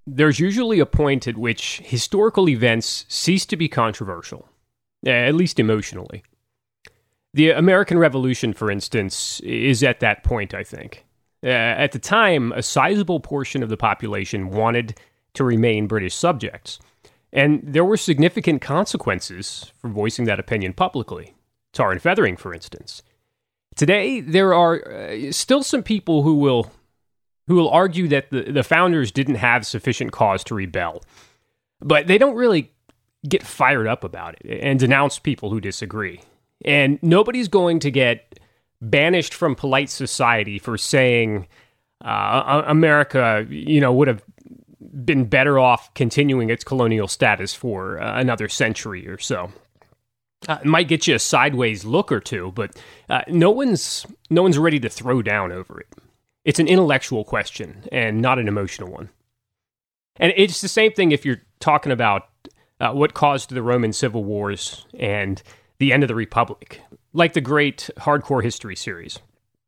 there's usually a point at which historical events cease to be controversial, at least emotionally. The American Revolution, for instance, is at that point, I think. At the time, a sizable portion of the population wanted to remain British subjects, and there were significant consequences for voicing that opinion publicly. Tar and feathering, for instance. Today, there are still some people who will argue that the founders didn't have sufficient cause to rebel, but they don't really get fired up about it and denounce people who disagree. And nobody's going to get banished from polite society for saying America, would have been better off continuing its colonial status for another century or so. It might get you a sideways look or two, but no one's ready to throw down over it. It's an intellectual question and not an emotional one. And it's the same thing if you're talking about what caused the Roman civil wars and the end of the Republic, like the great Hardcore History series.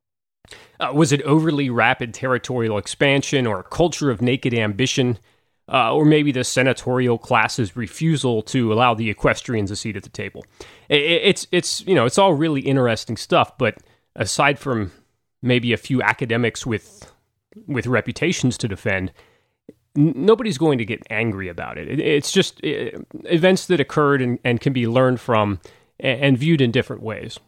Was it overly rapid territorial expansion or a culture of naked ambition? Or maybe the senatorial class's refusal to allow the equestrians a seat at the table. It's all really interesting stuff, but aside from maybe a few academics with reputations to defend, nobody's going to get angry about it. It's just events that occurred and can be learned from and viewed in different ways.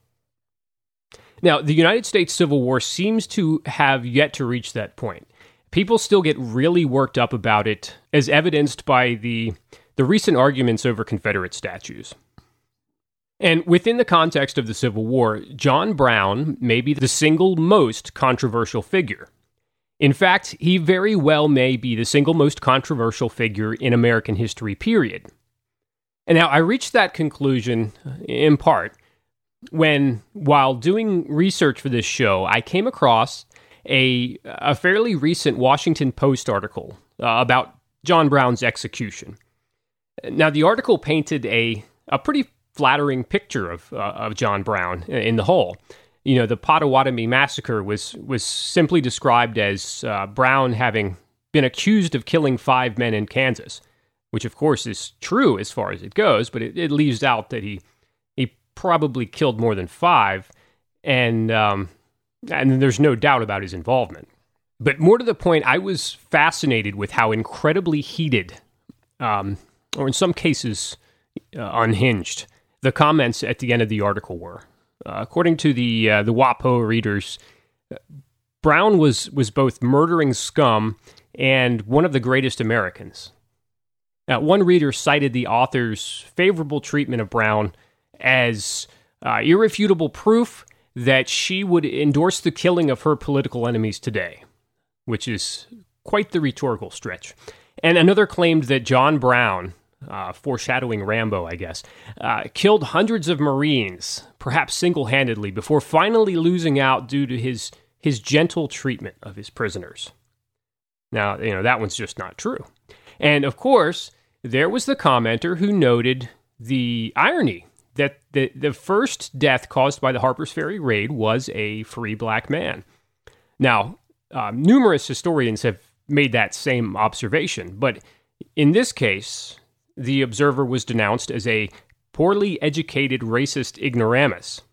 Now, the United States Civil War seems to have yet to reach that point. People still get really worked up about it, as evidenced by the recent arguments over Confederate statues. And within the context of the Civil War, John Brown may be the single most controversial figure. In fact, he very well may be the single most controversial figure in American history, period. And now I reached that conclusion, in part, while doing research for this show, I came across a fairly recent Washington Post article about John Brown's execution. Now, the article painted a pretty flattering picture of John Brown in the whole. The Pottawatomie Massacre was simply described as Brown having been accused of killing 5 men in Kansas, which of course is true as far as it goes, but it leaves out that he probably killed more than 5, and there's no doubt about his involvement. But more to the point, I was fascinated with how incredibly heated, or in some cases unhinged, the comments at the end of the article were. According to the WAPO readers, Brown was both murdering scum and one of the greatest Americans. One reader cited the author's favorable treatment of Brown as irrefutable proof that she would endorse the killing of her political enemies today, which is quite the rhetorical stretch. And another claimed that John Brown, foreshadowing Rambo, I guess, killed hundreds of Marines, perhaps single-handedly, before finally losing out due to his gentle treatment of his prisoners. Now, that one's just not true. And, of course, there was the commenter who noted the irony that the first death caused by the Harper's Ferry raid was a free black man. Now, numerous historians have made that same observation, but in this case, the observer was denounced as a poorly educated racist ignoramus.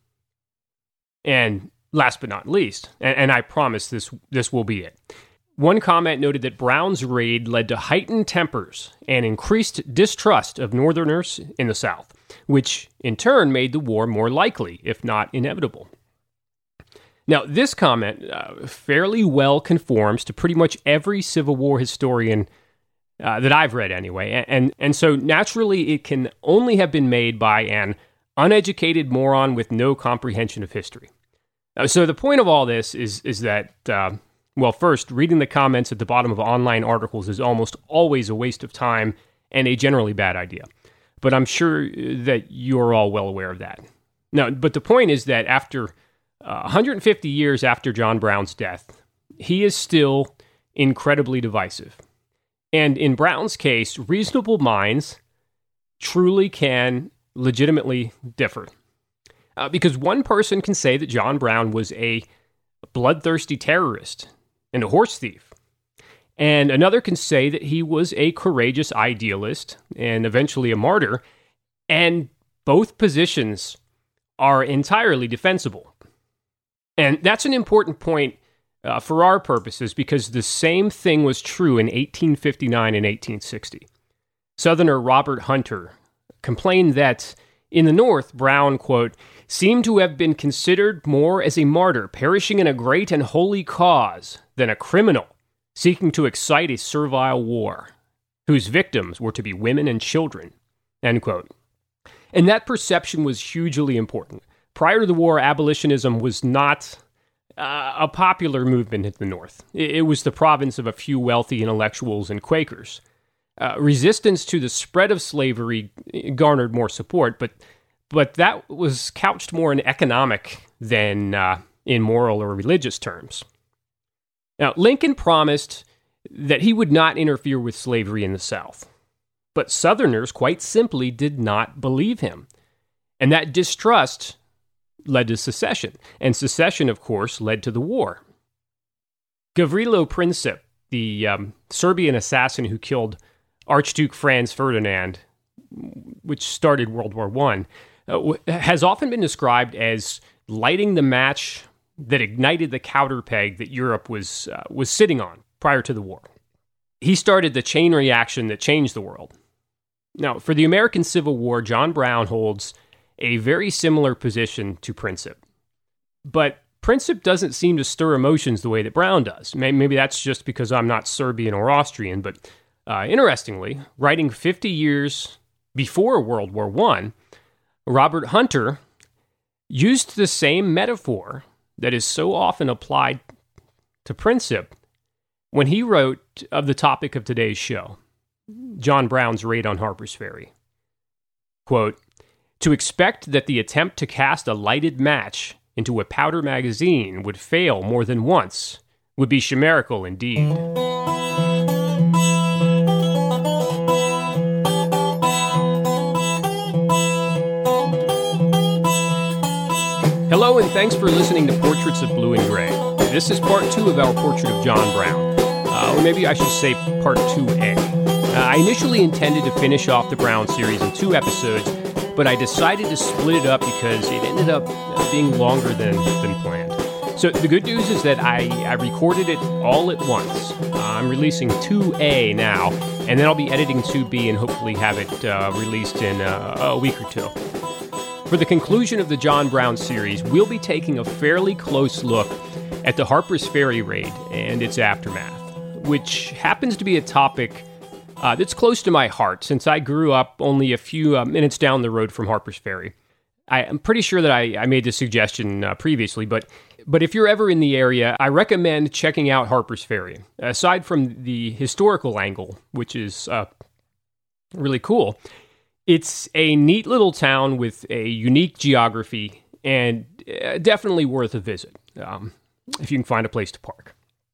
And last but not least, and I promise this will be it, one comment noted that Brown's raid led to heightened tempers and increased distrust of Northerners in the South, which in turn made the war more likely, if not inevitable. Now, this comment fairly well conforms to pretty much every Civil War historian that I've read anyway, and so naturally it can only have been made by an uneducated moron with no comprehension of history. So the point of all this is that, first, reading the comments at the bottom of online articles is almost always a waste of time and a generally bad idea. But I'm sure that you're all well aware of that. No, but the point is that after 150 years after John Brown's death, he is still incredibly divisive. And in Brown's case, reasonable minds truly can legitimately differ. Because one person can say that John Brown was a bloodthirsty terrorist and a horse thief. And another can say that he was a courageous idealist and eventually a martyr. And both positions are entirely defensible. And that's an important point for our purposes, because the same thing was true in 1859 and 1860. Southerner Robert Hunter complained that in the North, Brown, quote, seemed to have been considered more as a martyr perishing in a great and holy cause than a criminal seeking to excite a servile war, whose victims were to be women and children, end quote. And that perception was hugely important. Prior to the war, abolitionism was not a popular movement in the North. It was the province of a few wealthy intellectuals and Quakers. Resistance to the spread of slavery garnered more support, but that was couched more in economic than in moral or religious terms. Now, Lincoln promised that he would not interfere with slavery in the South, but Southerners quite simply did not believe him. And that distrust led to secession, and secession, of course, led to the war. Gavrilo Princip, the Serbian assassin who killed Archduke Franz Ferdinand, which started World War I, has often been described as lighting the match that ignited the counter peg that Europe was sitting on prior to the war. He started the chain reaction that changed the world. Now, for the American Civil War, John Brown holds a very similar position to Princip. But Princip doesn't seem to stir emotions the way that Brown does. Maybe that's just because I'm not Serbian or Austrian, but interestingly, writing 50 years before World War I, Robert Hunter used the same metaphor that is so often applied to Princip when he wrote of the topic of today's show, John Brown's raid on Harper's Ferry. Quote, to expect that the attempt to cast a lighted match into a powder magazine would fail more than once would be chimerical indeed. Hello, and thanks for listening to Portraits of Blue and Gray. This is part 2 of our portrait of John Brown, or maybe I should say part 2A. I initially intended to finish off the Brown series in 2 episodes, but I decided to split it up because it ended up being longer than planned. So the good news is that I recorded it all at once. I'm releasing 2A now, and then I'll be editing 2B and hopefully have it released in a week or 2. For the conclusion of the John Brown series, we'll be taking a fairly close look at the Harper's Ferry raid and its aftermath, which happens to be a topic that's close to my heart since I grew up only a few minutes down the road from Harper's Ferry. I'm pretty sure that I made this suggestion previously, but if you're ever in the area, I recommend checking out Harper's Ferry. Aside from the historical angle, which is really cool, it's a neat little town with a unique geography and definitely worth a visit if you can find a place to park.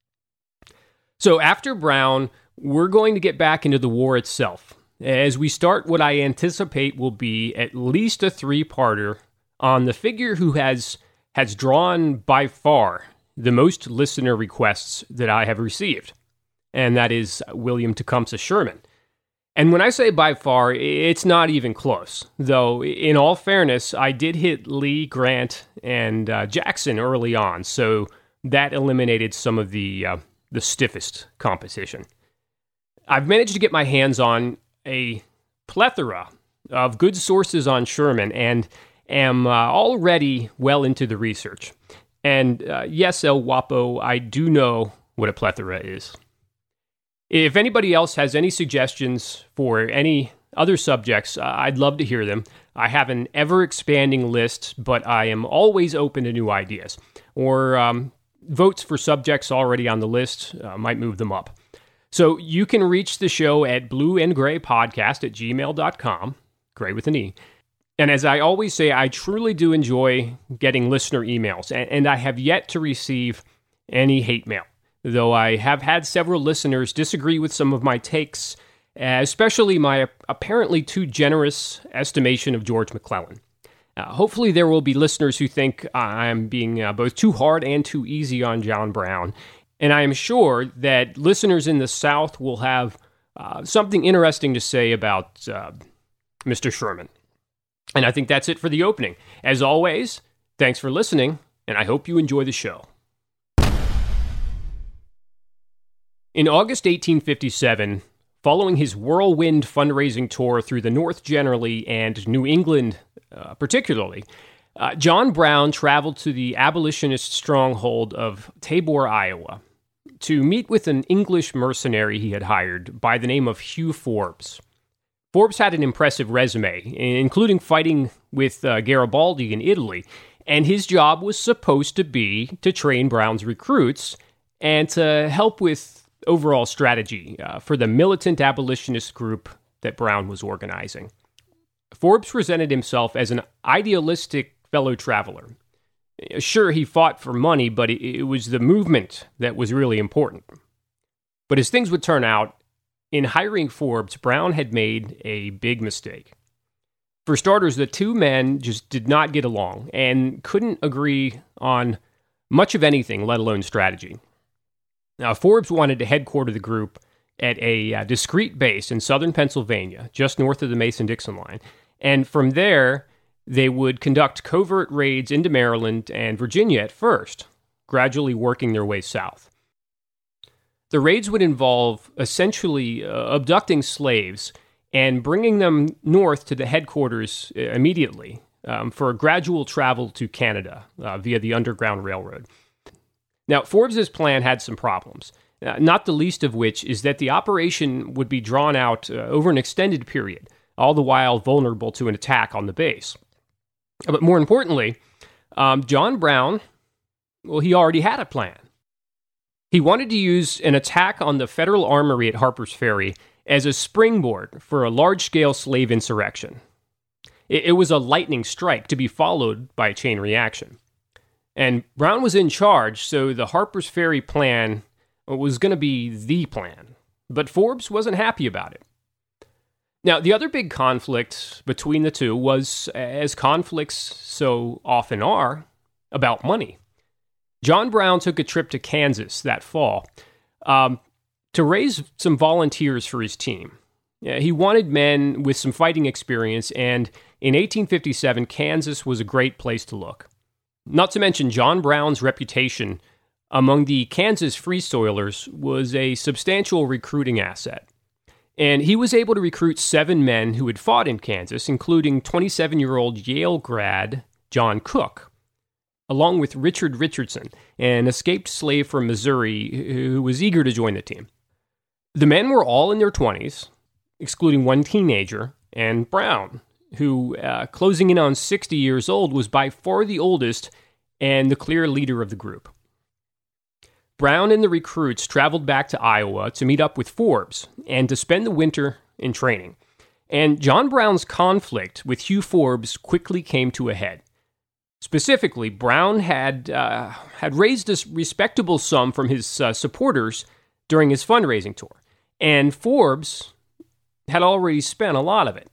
So after Brown, we're going to get back into the war itself as we start what I anticipate will be at least a 3-parter on the figure who has drawn by far the most listener requests that I have received, and that is William Tecumseh Sherman. And when I say by far, it's not even close. Though, in all fairness, I did hit Lee, Grant, and Jackson early on, so that eliminated some of the stiffest competition. I've managed to get my hands on a plethora of good sources on Sherman and am already well into the research. And yes, El Guapo, I do know what a plethora is. If anybody else has any suggestions for any other subjects, I'd love to hear them. I have an ever-expanding list, but I am always open to new ideas. Or votes for subjects already on the list might move them up. So you can reach the show at blueandgraypodcast@gmail.com, gray with an E. And as I always say, I truly do enjoy getting listener emails, and I have yet to receive any hate mail. Though I have had several listeners disagree with some of my takes, especially my apparently too generous estimation of George McClellan. Hopefully there will be listeners who think I'm being both too hard and too easy on John Brown, And I am sure that listeners in the South will have something interesting to say about Mr. Sherman. And I think that's it for the opening. As always, thanks for listening, and I hope you enjoy the show. In August 1857, following his whirlwind fundraising tour through the North generally and New England particularly, John Brown traveled to the abolitionist stronghold of Tabor, Iowa, to meet with an English mercenary he had hired by the name of Hugh Forbes. Forbes had an impressive resume, including fighting with Garibaldi in Italy, and his job was supposed to be to train Brown's recruits and to help with overall strategy for the militant abolitionist group that Brown was organizing. Forbes presented himself as an idealistic fellow traveler. Sure, he fought for money, but it was the movement that was really important. But as things would turn out, in hiring Forbes, Brown had made a big mistake. For starters, the two men just did not get along and couldn't agree on much of anything, let alone strategy. Now, Forbes wanted to headquarter the group at a discrete base in southern Pennsylvania, just north of the Mason-Dixon line, and from there, they would conduct covert raids into Maryland and Virginia at first, gradually working their way south. The raids would involve essentially abducting slaves and bringing them north to the headquarters immediately for a gradual travel to Canada via the Underground Railroad. Now, Forbes' plan had some problems, not the least of which is that the operation would be drawn out over an extended period, all the while vulnerable to an attack on the base. But more importantly, John Brown, well, he already had a plan. He wanted to use an attack on the Federal Armory at Harper's Ferry as a springboard for a large-scale slave insurrection. It was a lightning strike to be followed by a chain reaction. And Brown was in charge, so the Harper's Ferry plan was going to be the plan. But Forbes wasn't happy about it. Now, the other big conflict between the two was, as conflicts so often are, about money. John Brown took a trip to Kansas that fall to raise some volunteers for his team. He wanted men with some fighting experience, and in 1857, Kansas was a great place to look. Not to mention, John Brown's reputation among the Kansas Free Soilers was a substantial recruiting asset. And he was able to recruit 7 men who had fought in Kansas, including 27-year-old Yale grad John Cook, along with Richard Richardson, an escaped slave from Missouri who was eager to join the team. The men were all in their 20s, excluding one teenager, and Brown, who, closing in on 60 years old, was by far the oldest and the clear leader of the group. Brown and the recruits traveled back to Iowa to meet up with Forbes and to spend the winter in training. And John Brown's conflict with Hugh Forbes quickly came to a head. Specifically, Brown had raised a respectable sum from his supporters during his fundraising tour, and Forbes had already spent a lot of it.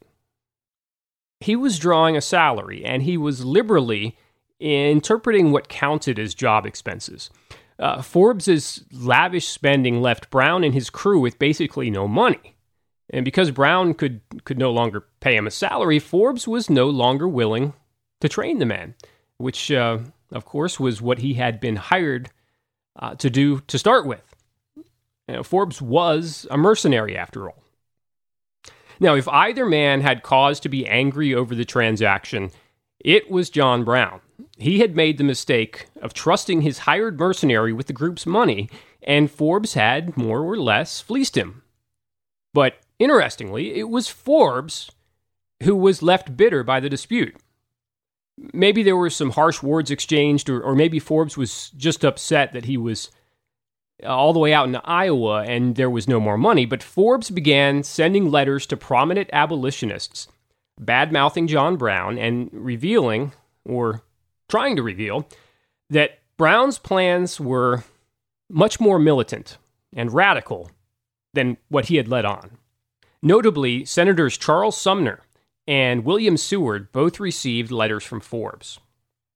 He was drawing a salary, and he was liberally interpreting what counted as job expenses. Forbes' lavish spending left Brown and his crew with basically no money. And because Brown could no longer pay him a salary, Forbes was no longer willing to train the men, which, of course, was what he had been hired to do to start with. Forbes was a mercenary, after all. Now, if either man had cause to be angry over the transaction, it was John Brown. He had made the mistake of trusting his hired mercenary with the group's money, and Forbes had, more or less, fleeced him. But, interestingly, it was Forbes who was left bitter by the dispute. Maybe there were some harsh words exchanged, or maybe Forbes was just upset that he was all the way out in Iowa and there was no more money, but Forbes began sending letters to prominent abolitionists, bad-mouthing John Brown and revealing, or trying to reveal, that Brown's plans were much more militant and radical than what he had led on. Notably, Senators Charles Sumner and William Seward both received letters from Forbes.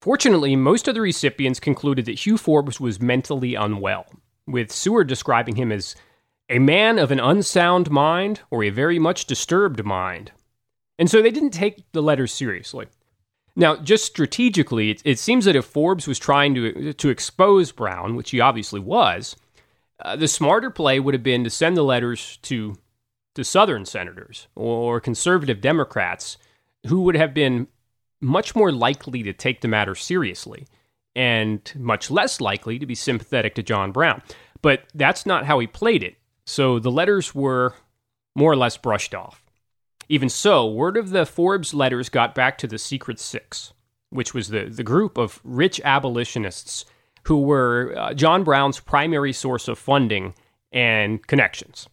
Fortunately, most of the recipients concluded that Hugh Forbes was mentally unwell, with Seward describing him as a man of an unsound mind or a very much disturbed mind. And so they didn't take the letters seriously. Now, just strategically, it seems that if Forbes was trying to expose Brown, which he obviously was, the smarter play would have been to send the letters to Southern senators or conservative Democrats who would have been much more likely to take the matter seriously and much less likely to be sympathetic to John Brown. But that's not how he played it. So the letters were more or less brushed off. Even so, word of the Forbes letters got back to the Secret Six, which was the group of rich abolitionists who were John Brown's primary source of funding and connections.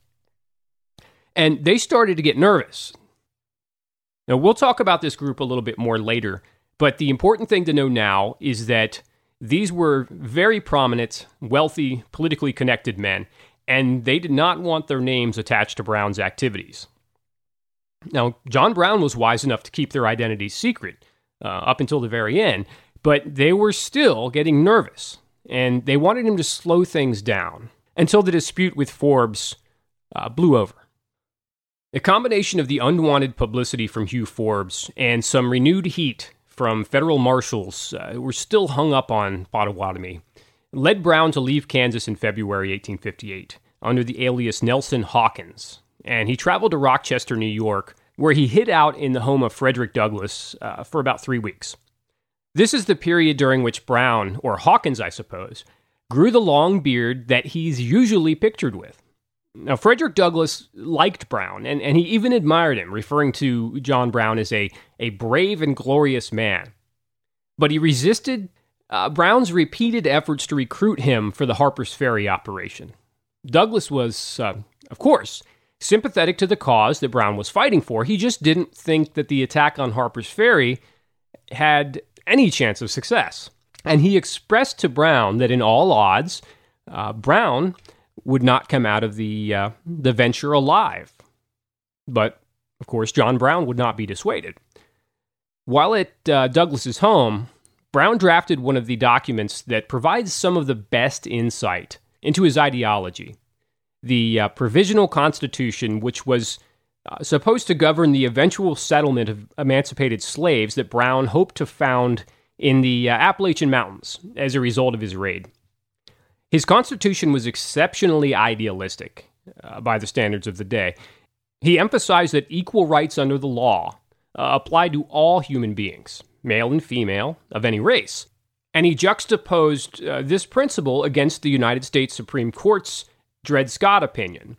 And they started to get nervous. Now, we'll talk about this group a little bit more later, but the important thing to know now is that these were very prominent, wealthy, politically connected men, and they did not want their names attached to Brown's activities. Now, John Brown was wise enough to keep their identities secret up until the very end, but they were still getting nervous, and they wanted him to slow things down until the dispute with Forbes blew over. A combination of the unwanted publicity from Hugh Forbes and some renewed heat from federal marshals who were still hung up on Potawatomi led Brown to leave Kansas in February 1858 under the alias Nelson Hawkins, and he traveled to Rochester, New York, where he hid out in the home of Frederick Douglass for about 3 weeks. This is the period during which Brown, or Hawkins I suppose, grew the long beard that he's usually pictured with. Now, Frederick Douglass liked Brown, and he even admired him, referring to John Brown as a brave and glorious man. But he resisted Brown's repeated efforts to recruit him for the Harper's Ferry operation. Douglass was, of course, sympathetic to the cause that Brown was fighting for. He just didn't think that the attack on Harper's Ferry had any chance of success. And he expressed to Brown that in all odds, Brown would not come out of the venture alive. But, of course, John Brown would not be dissuaded. While at Douglass's home, Brown drafted one of the documents that provides some of the best insight into his ideology, the Provisional Constitution, which was supposed to govern the eventual settlement of emancipated slaves that Brown hoped to found in the Appalachian Mountains as a result of his raid. His constitution was exceptionally idealistic by the standards of the day. He emphasized that equal rights under the law applied to all human beings, male and female, of any race. And he juxtaposed this principle against the United States Supreme Court's Dred Scott opinion,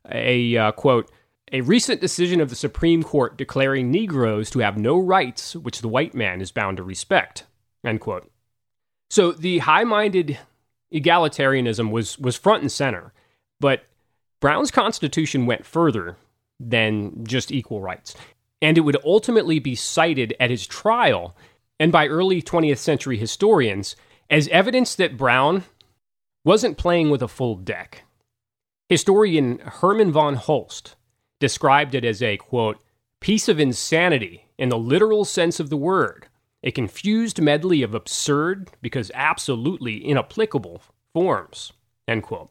quote, a recent decision of the Supreme Court declaring Negroes to have no rights which the white man is bound to respect, end quote. So the high-minded egalitarianism was front and center, but Brown's Constitution went further than just equal rights, and it would ultimately be cited at his trial and by early 20th century historians as evidence that Brown wasn't playing with a full deck. Historian Herman von Holst described it as a, quote, piece of insanity in the literal sense of the word, a confused medley of absurd because absolutely inapplicable forms, end quote.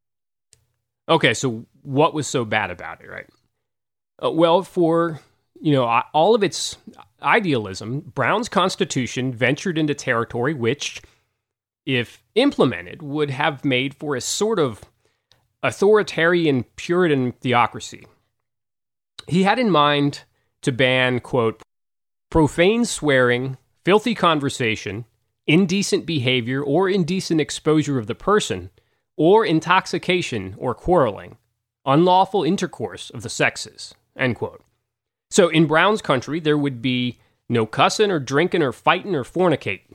Okay, so what was so bad about it, right? Well, for all of its idealism, Brown's Constitution ventured into territory which, if implemented, would have made for a sort of authoritarian Puritan theocracy. He had in mind to ban, quote, profane swearing, filthy conversation, indecent behavior or indecent exposure of the person, or intoxication or quarreling, unlawful intercourse of the sexes, end quote. So in Brown's country, there would be no cussing or drinking or fighting or fornicating.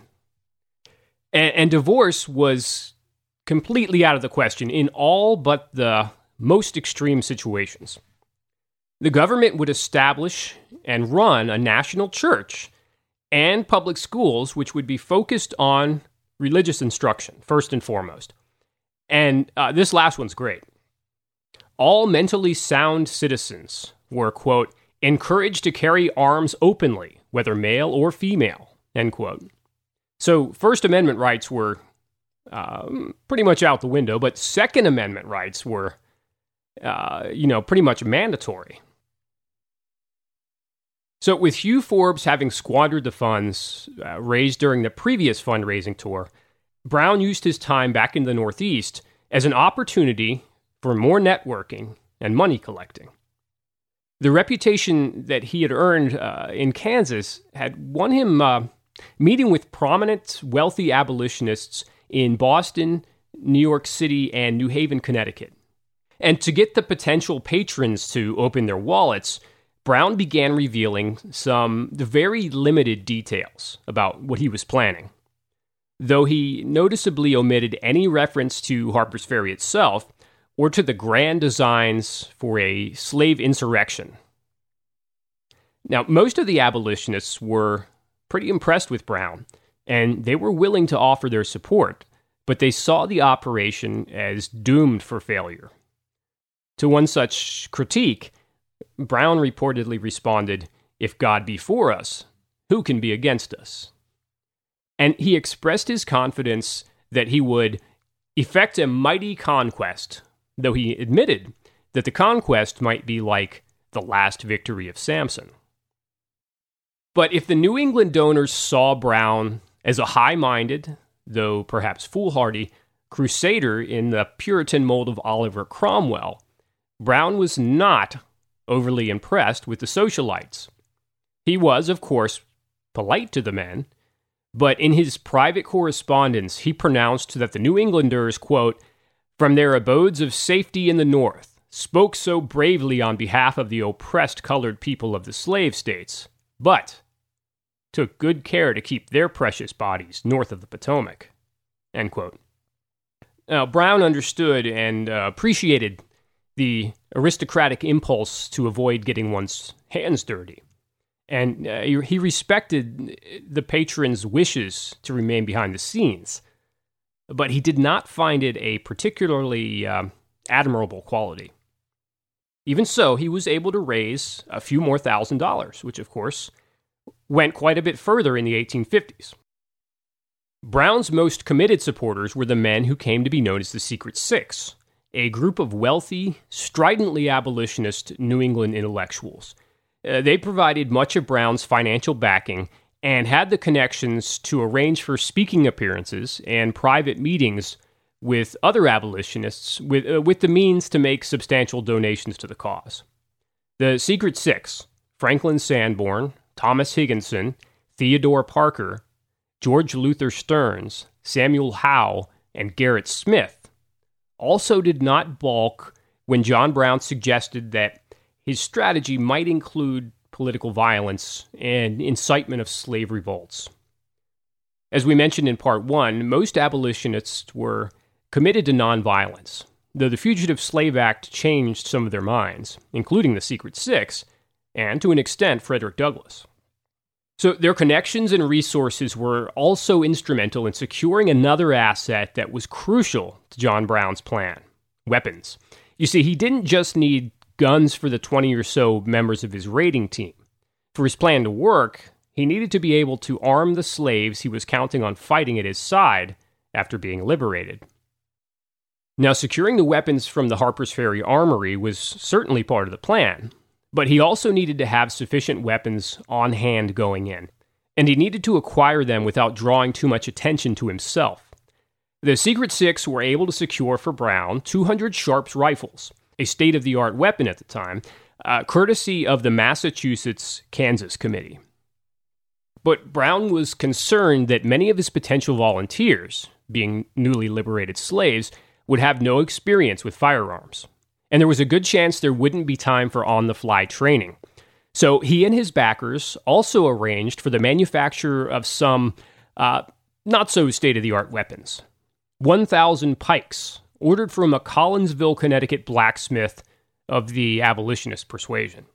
And divorce was completely out of the question in all but the most extreme situations. The government would establish and run a national church and public schools which would be focused on religious instruction, first and foremost. And this last one's great. All mentally sound citizens were, quote, encouraged to carry arms openly, whether male or female, end quote. So First Amendment rights were pretty much out the window, but Second Amendment rights were, pretty much mandatory. So with Hugh Forbes having squandered the funds raised during the previous fundraising tour, Brown used his time back in the Northeast as an opportunity for more networking and money collecting. The reputation that he had earned in Kansas had won him meeting with prominent, wealthy abolitionists in Boston, New York City, and New Haven, Connecticut. And to get the potential patrons to open their wallets, Brown began revealing some very limited details about what he was planning. Though he noticeably omitted any reference to Harper's Ferry itself or to the grand designs for a slave insurrection. Now, most of the abolitionists were pretty impressed with Brown, and they were willing to offer their support, but they saw the operation as doomed for failure. To one such critique, Brown reportedly responded, "If God be for us, who can be against us?" And he expressed his confidence that he would effect a mighty conquest, though he admitted that the conquest might be like the last victory of Samson. But if the New England donors saw Brown as a high-minded, though perhaps foolhardy, crusader in the Puritan mold of Oliver Cromwell, Brown was not overly impressed with the socialites. He was, of course, polite to the men, but in his private correspondence, he pronounced that the New Englanders, quote, "from their abodes of safety in the North, spoke so bravely on behalf of the oppressed colored people of the slave states, but took good care to keep their precious bodies north of the Potomac." End quote. Now, Brown understood and appreciated the aristocratic impulse to avoid getting one's hands dirty. And he respected the patrons' wishes to remain behind the scenes, but he did not find it a particularly admirable quality. Even so, he was able to raise a few more $1,000s, which, of course, went quite a bit further in the 1850s. Brown's most committed supporters were the men who came to be known as the Secret Six, a group of wealthy, stridently abolitionist New England intellectuals. They provided much of Brown's financial backing and had the connections to arrange for speaking appearances and private meetings with other abolitionists with the means to make substantial donations to the cause. The Secret Six, Franklin Sanborn, Thomas Higginson, Theodore Parker, George Luther Stearns, Samuel Howe, and Gerrit Smith, also did not balk when John Brown suggested that his strategy might include political violence and incitement of slave revolts. As we mentioned in Part 1, most abolitionists were committed to nonviolence, though the Fugitive Slave Act changed some of their minds, including the Secret Six, and to an extent, Frederick Douglass. So their connections and resources were also instrumental in securing another asset that was crucial to John Brown's plan: weapons. You see, he didn't just need guns for the 20 or so members of his raiding team. For his plan to work, he needed to be able to arm the slaves he was counting on fighting at his side after being liberated. Now, securing the weapons from the Harper's Ferry Armory was certainly part of the plan, but he also needed to have sufficient weapons on hand going in, and he needed to acquire them without drawing too much attention to himself. The Secret Six were able to secure for Brown 200 Sharps rifles, a state-of-the-art weapon at the time, courtesy of the Massachusetts-Kansas Committee. But Brown was concerned that many of his potential volunteers, being newly liberated slaves, would have no experience with firearms, and there was a good chance there wouldn't be time for on-the-fly training. So he and his backers also arranged for the manufacture of some not-so-state-of-the-art weapons. 1,000 pikes, ordered from a Collinsville, Connecticut blacksmith of the abolitionist persuasion.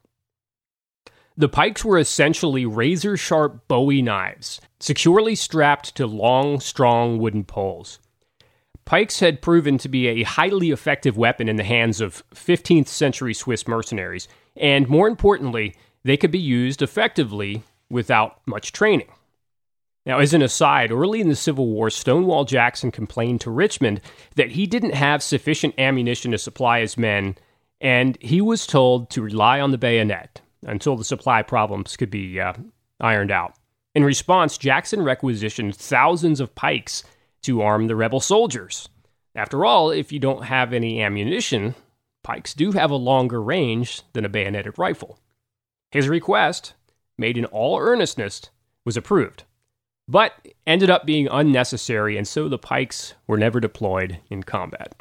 The pikes were essentially razor-sharp Bowie knives, securely strapped to long, strong wooden poles. Pikes had proven to be a highly effective weapon in the hands of 15th century Swiss mercenaries, and more importantly, they could be used effectively without much training. Now, as an aside, early in the Civil War, Stonewall Jackson complained to Richmond that he didn't have sufficient ammunition to supply his men, and he was told to rely on the bayonet until the supply problems could be ironed out. In response, Jackson requisitioned thousands of pikes to arm the rebel soldiers. After all, if you don't have any ammunition, pikes do have a longer range than a bayoneted rifle. His request, made in all earnestness, was approved, but ended up being unnecessary, and so the pikes were never deployed in combat.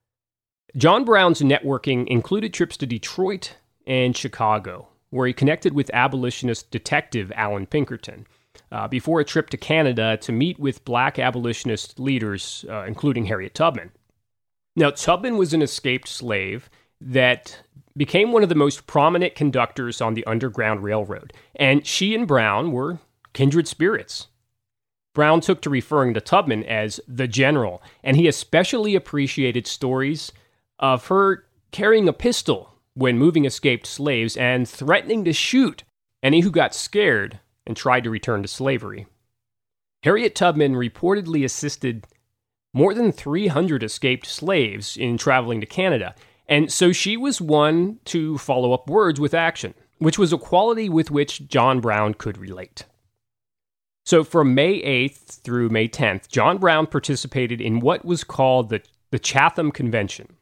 John Brown's networking included trips to Detroit and Chicago, where he connected with abolitionist detective Allan Pinkerton, before a trip to Canada to meet with black abolitionist leaders, including Harriet Tubman. Now, Tubman was an escaped slave that became one of the most prominent conductors on the Underground Railroad, and she and Brown were kindred spirits. Brown took to referring to Tubman as the General, and he especially appreciated stories of her carrying a pistol when moving escaped slaves and threatening to shoot any who got scared and tried to return to slavery. Harriet Tubman reportedly assisted more than 300 escaped slaves in traveling to Canada, and so she was one to follow up words with action, which was a quality with which John Brown could relate. So from May 8th through May 10th, John Brown participated in what was called the Chatham Convention.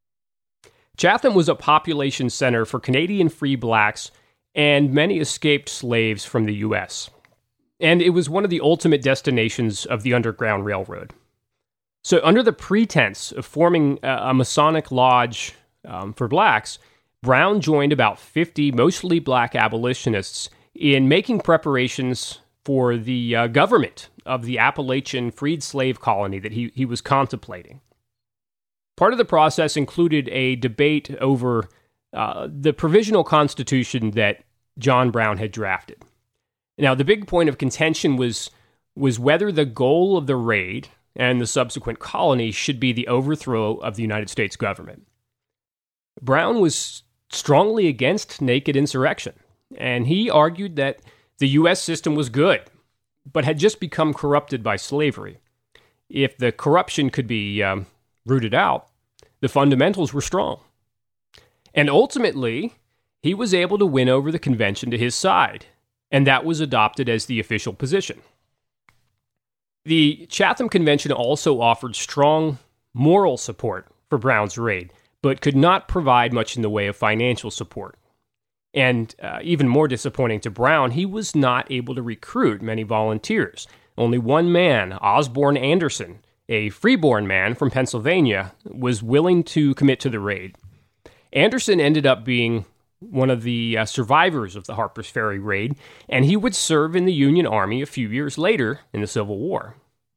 Chatham was a population center for Canadian free blacks and many escaped slaves from the U.S., and it was one of the ultimate destinations of the Underground Railroad. So under the pretense of forming a Masonic lodge for blacks, Brown joined about 50 mostly black abolitionists in making preparations for the government of the Appalachian freed slave colony that he was contemplating. Part of the process included a debate over the provisional constitution that John Brown had drafted. Now, the big point of contention was whether the goal of the raid and the subsequent colony should be the overthrow of the United States government. Brown was strongly against naked insurrection, and he argued that the U.S. system was good, but had just become corrupted by slavery. If the corruption could be rooted out, the fundamentals were strong. And ultimately, he was able to win over the convention to his side, and that was adopted as the official position. The Chatham Convention also offered strong moral support for Brown's raid, but could not provide much in the way of financial support. And even more disappointing to Brown, he was not able to recruit many volunteers. Only one man, Osborne Anderson, a freeborn man from Pennsylvania, was willing to commit to the raid. Anderson ended up being one of the survivors of the Harper's Ferry raid, and he would serve in the Union Army a few years later in the Civil War.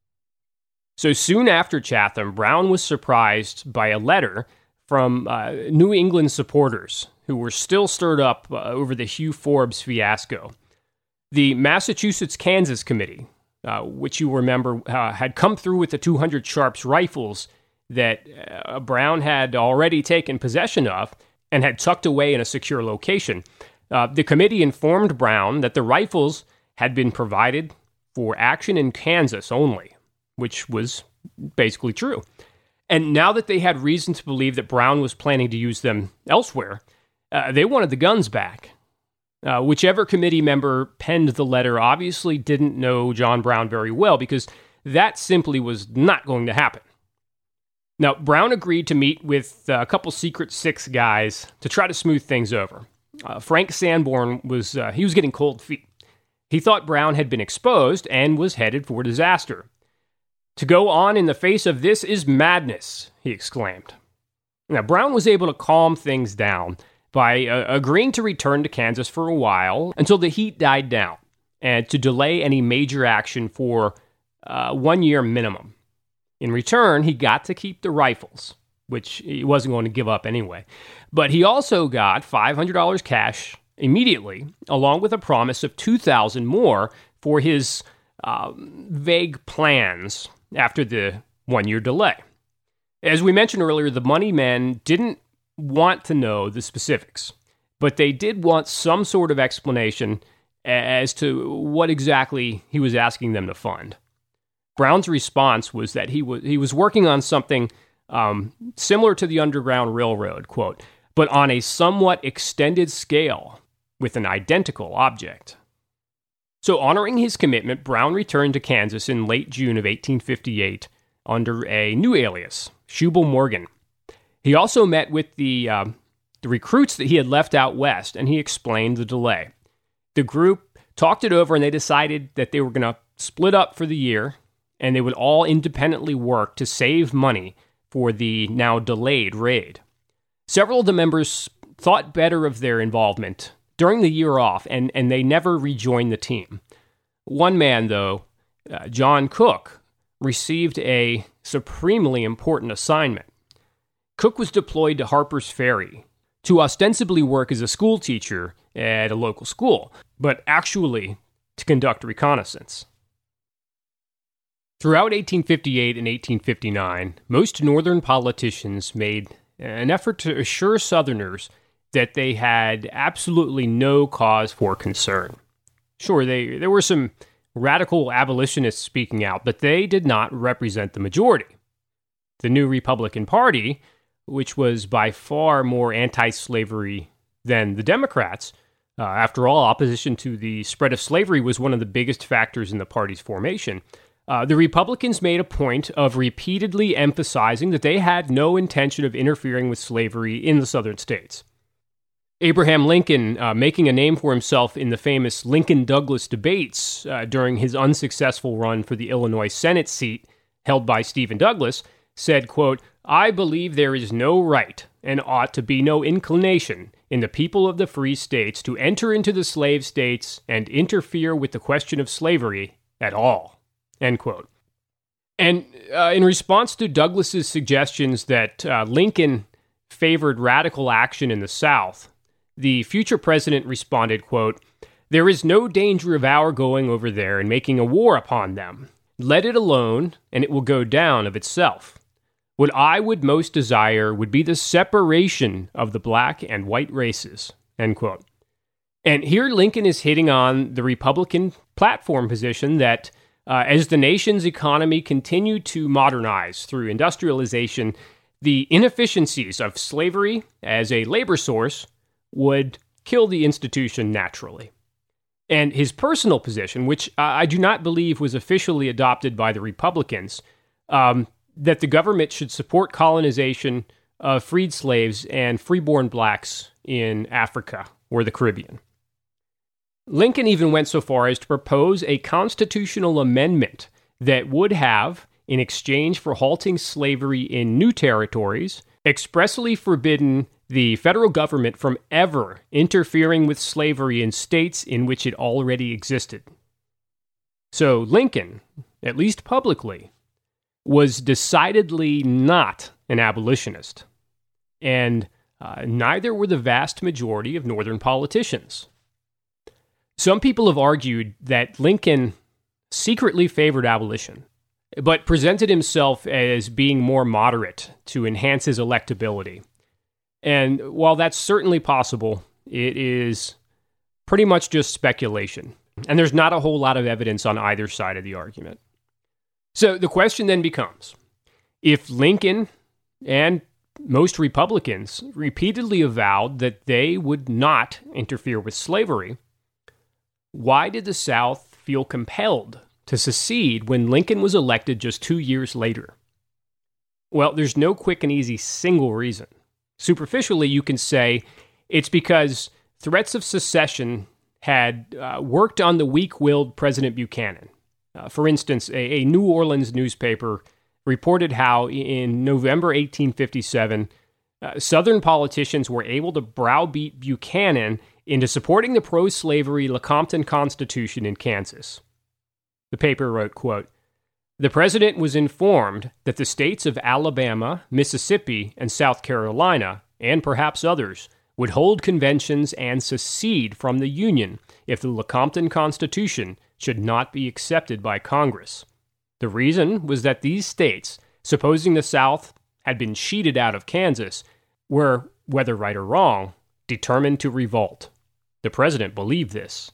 So soon after Chatham, Brown was surprised by a letter from New England supporters who were still stirred up over the Hugh Forbes fiasco. The Massachusetts-Kansas Committee, which you remember had come through with the 200 Sharps rifles that Brown had already taken possession of and had tucked away in a secure location. The committee informed Brown that the rifles had been provided for action in Kansas only, which was basically true. And now that they had reason to believe that Brown was planning to use them elsewhere, they wanted the guns back. Whichever committee member penned the letter obviously didn't know John Brown very well, because that simply was not going to happen. Now, Brown agreed to meet with a couple Secret Six guys to try to smooth things over. Frank Sanborn was getting cold feet. He thought Brown had been exposed and was headed for disaster. "To go on in the face of this is madness," he exclaimed. Now, Brown was able to calm things down by agreeing to return to Kansas for a while until the heat died down, and to delay any major action for 1 year minimum. In return, he got to keep the rifles, which he wasn't going to give up anyway. But he also got $500 cash immediately, along with a promise of $2,000 more for his vague plans after the 1 year delay. As we mentioned earlier, the money men didn't want to know the specifics, but they did want some sort of explanation as to what exactly he was asking them to fund. Brown's response was that he was working on something similar to the Underground Railroad, quote, but on a somewhat extended scale with an identical object. So honoring his commitment, Brown returned to Kansas in late June of 1858 under a new alias, Shubal Morgan. He also met with the recruits that he had left out west, and he explained the delay. The group talked it over, and they decided that they were going to split up for the year, and they would all independently work to save money for the now delayed raid. Several of the members thought better of their involvement during the year off, and they never rejoined the team. One man, though, John Cook, received a supremely important assignment. Cook was deployed to Harper's Ferry to ostensibly work as a school teacher at a local school, but actually to conduct reconnaissance. Throughout 1858 and 1859, most Northern politicians made an effort to assure Southerners that they had absolutely no cause for concern. Sure, there were some radical abolitionists speaking out, but they did not represent the majority. The new Republican Party, which was by far more anti-slavery than the Democrats, after all, opposition to the spread of slavery was one of the biggest factors in the party's formation. The Republicans made a point of repeatedly emphasizing that they had no intention of interfering with slavery in the southern states. Abraham Lincoln, making a name for himself in the famous Lincoln-Douglas debates during his unsuccessful run for the Illinois Senate seat held by Stephen Douglas, said, quote, "I believe there is no right and ought to be no inclination in the people of the free states to enter into the slave states and interfere with the question of slavery at all." End quote. And in response to Douglas's suggestions that Lincoln favored radical action in the South, the future president responded, quote, "There is no danger of our going over there and making a war upon them. Let it alone, and it will go down of itself. What I would most desire would be the separation of the black and white races." End quote. And here Lincoln is hitting on the Republican platform position that as the nation's economy continued to modernize through industrialization, the inefficiencies of slavery as a labor source would kill the institution naturally. And his personal position, which I do not believe was officially adopted by the Republicans, that the government should support colonization of freed slaves and freeborn blacks in Africa or the Caribbean. Lincoln even went so far as to propose a constitutional amendment that would have, in exchange for halting slavery in new territories, expressly forbidden the federal government from ever interfering with slavery in states in which it already existed. So Lincoln, at least publicly, was decidedly not an abolitionist, and neither were the vast majority of Northern politicians. Some people have argued that Lincoln secretly favored abolition, but presented himself as being more moderate to enhance his electability. And while that's certainly possible, it is pretty much just speculation. And there's not a whole lot of evidence on either side of the argument. So the question then becomes, if Lincoln and most Republicans repeatedly avowed that they would not interfere with slavery, why did the South feel compelled to secede when Lincoln was elected just 2 years later? Well, there's no quick and easy single reason. Superficially, you can say it's because threats of secession had worked on the weak-willed President Buchanan. For instance, a New Orleans newspaper reported how in November 1857, Southern politicians were able to browbeat Buchanan into supporting the pro-slavery Lecompton Constitution in Kansas. The paper wrote, quote, "The president was informed that the states of Alabama, Mississippi, and South Carolina, and perhaps others, would hold conventions and secede from the Union if the Lecompton Constitution should not be accepted by Congress. The reason was that these states, supposing the South had been cheated out of Kansas, were, whether right or wrong, determined to revolt. The president believed this."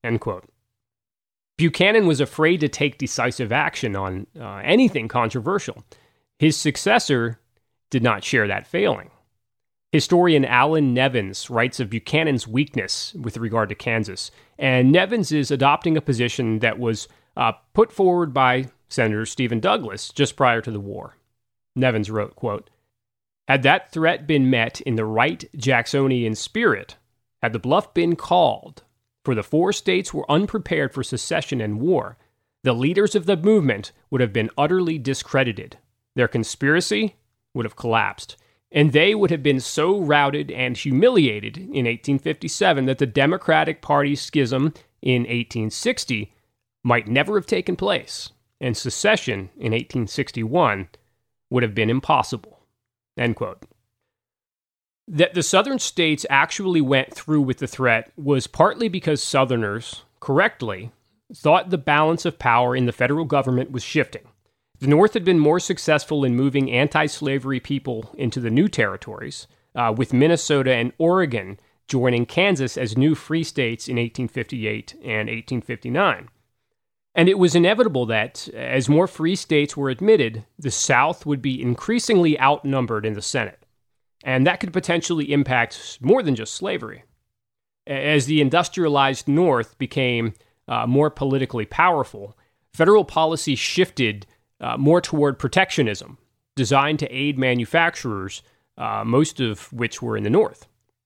End quote. Buchanan was afraid to take decisive action on anything controversial. His successor did not share that failing. Historian Alan Nevins writes of Buchanan's weakness with regard to Kansas, and Nevins is adopting a position that was put forward by Senator Stephen Douglas just prior to the war. Nevins wrote, quote, "Had that threat been met in the right Jacksonian spirit, had the bluff been called, for the 4 states were unprepared for secession and war, the leaders of the movement would have been utterly discredited. Their conspiracy would have collapsed, and they would have been so routed and humiliated in 1857 that the Democratic Party schism in 1860 might never have taken place, and secession in 1861 would have been impossible." End quote. That the Southern states actually went through with the threat was partly because Southerners, correctly, thought the balance of power in the federal government was shifting. The North had been more successful in moving anti-slavery people into the new territories, with Minnesota and Oregon joining Kansas as new free states in 1858 and 1859. And it was inevitable that, as more free states were admitted, the South would be increasingly outnumbered in the Senate. And that could potentially impact more than just slavery. As the industrialized North became more politically powerful, federal policy shifted more toward protectionism, designed to aid manufacturers, most of which were in the North.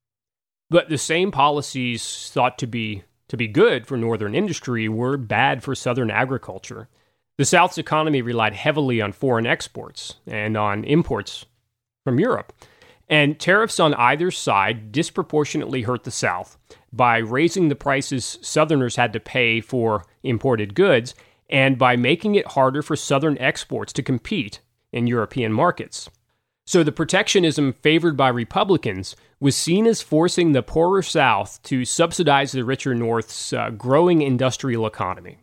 But the same policies thought to be good for Northern industry were bad for Southern agriculture. The South's economy relied heavily on foreign exports and on imports from Europe. And tariffs on either side disproportionately hurt the South by raising the prices Southerners had to pay for imported goods and by making it harder for Southern exports to compete in European markets. So the protectionism favored by Republicans was seen as forcing the poorer South to subsidize the richer North's growing industrial economy.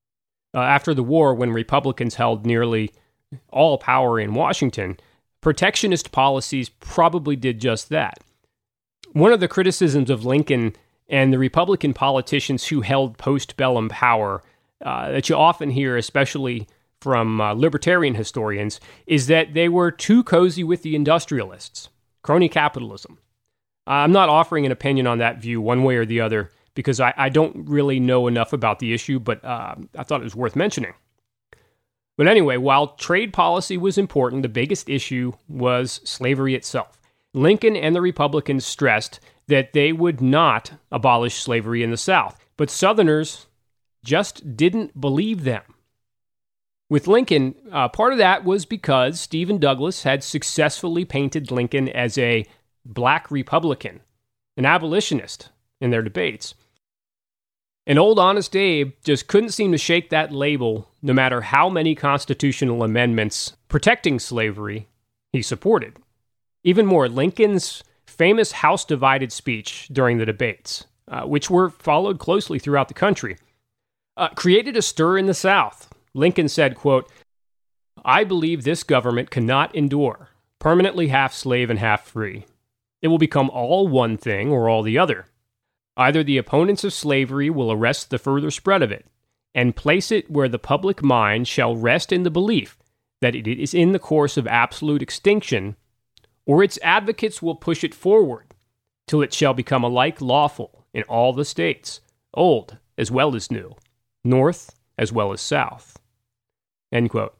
After the war, when Republicans held nearly all power in Washington, protectionist policies probably did just that. One of the criticisms of Lincoln and the Republican politicians who held postbellum power that you often hear, especially from libertarian historians, is that they were too cozy with the industrialists, crony capitalism. I'm not offering an opinion on that view one way or the other because I don't really know enough about the issue, but I thought it was worth mentioning. But anyway, while trade policy was important, the biggest issue was slavery itself. Lincoln and the Republicans stressed that they would not abolish slavery in the South, but Southerners just didn't believe them. With Lincoln, part of that was because Stephen Douglas had successfully painted Lincoln as a black Republican, an abolitionist in their debates. And old Honest Abe just couldn't seem to shake that label no matter how many constitutional amendments protecting slavery he supported. Even more, Lincoln's famous House Divided speech during the debates, which were followed closely throughout the country, created a stir in the South. Lincoln said, quote, "I believe this government cannot endure, permanently half slave and half free. It will become all one thing or all the other. Either the opponents of slavery will arrest the further spread of it, and place it where the public mind shall rest in the belief that it is in the course of absolute extinction, or its advocates will push it forward till it shall become alike lawful in all the states, old as well as new, North as well as South." End quote.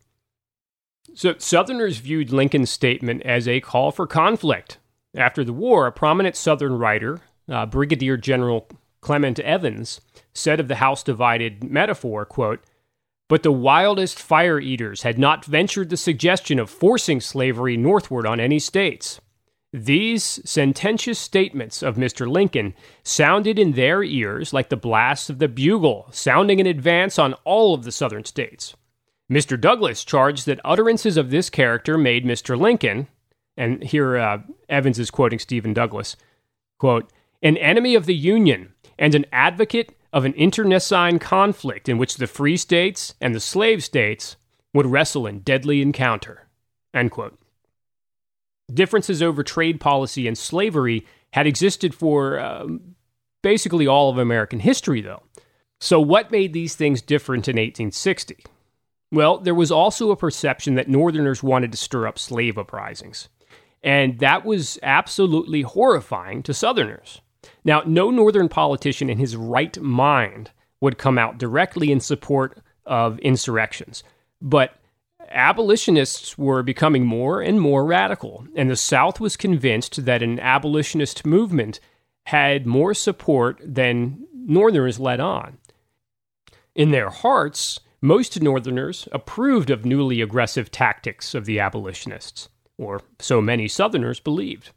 So Southerners viewed Lincoln's statement as a call for conflict. After the war, a prominent Southern writer, Brigadier General Clement Evans, said of the House Divided metaphor, quote, "But the wildest fire-eaters had not ventured the suggestion of forcing slavery northward on any states. These sententious statements of Mr. Lincoln sounded in their ears like the blasts of the bugle sounding an advance on all of the Southern states. Mr. Douglas charged that utterances of this character made Mr. Lincoln," and here Evans is quoting Stephen Douglas, quote, "an enemy of the Union and an advocate of an internecine conflict in which the free states and the slave states would wrestle in deadly encounter." End quote. Differences over trade policy and slavery had existed for basically all of American history, though. So what made these things different in 1860? Well, there was also a perception that Northerners wanted to stir up slave uprisings. And that was absolutely horrifying to Southerners. Now, no Northern politician in his right mind would come out directly in support of insurrections. But abolitionists were becoming more and more radical, and the South was convinced that an abolitionist movement had more support than Northerners let on. In their hearts, most Northerners approved of newly aggressive tactics of the abolitionists, or so many Southerners believed.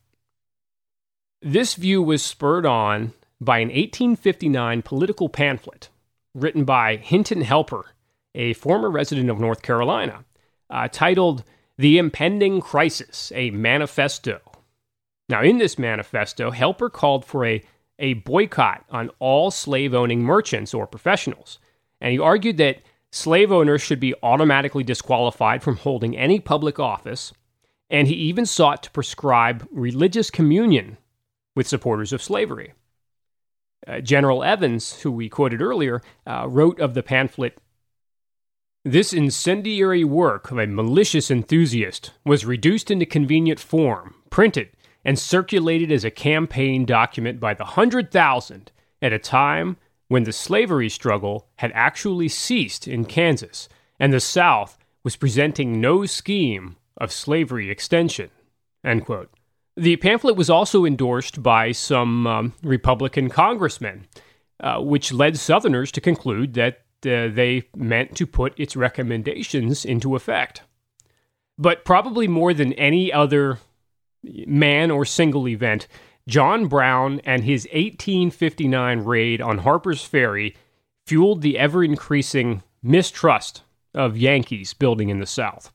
This view was spurred on by an 1859 political pamphlet written by Hinton Helper, a former resident of North Carolina, titled The Impending Crisis, a Manifesto. Now, in this manifesto, Helper called for a boycott on all slave-owning merchants or professionals, and he argued that slave owners should be automatically disqualified from holding any public office, and he even sought to prescribe religious communion with supporters of slavery. General Evans, who we quoted earlier, wrote of the pamphlet, "This incendiary work of a malicious enthusiast was reduced into convenient form, printed, and circulated as a campaign document by the 100,000 at a time when the slavery struggle had actually ceased in Kansas, and the South was presenting no scheme of slavery extension." End quote. The pamphlet was also endorsed by some Republican congressmen, which led Southerners to conclude that they meant to put its recommendations into effect. But probably more than any other man or single event, John Brown and his 1859 raid on Harper's Ferry fueled the ever-increasing mistrust of Yankees building in the South.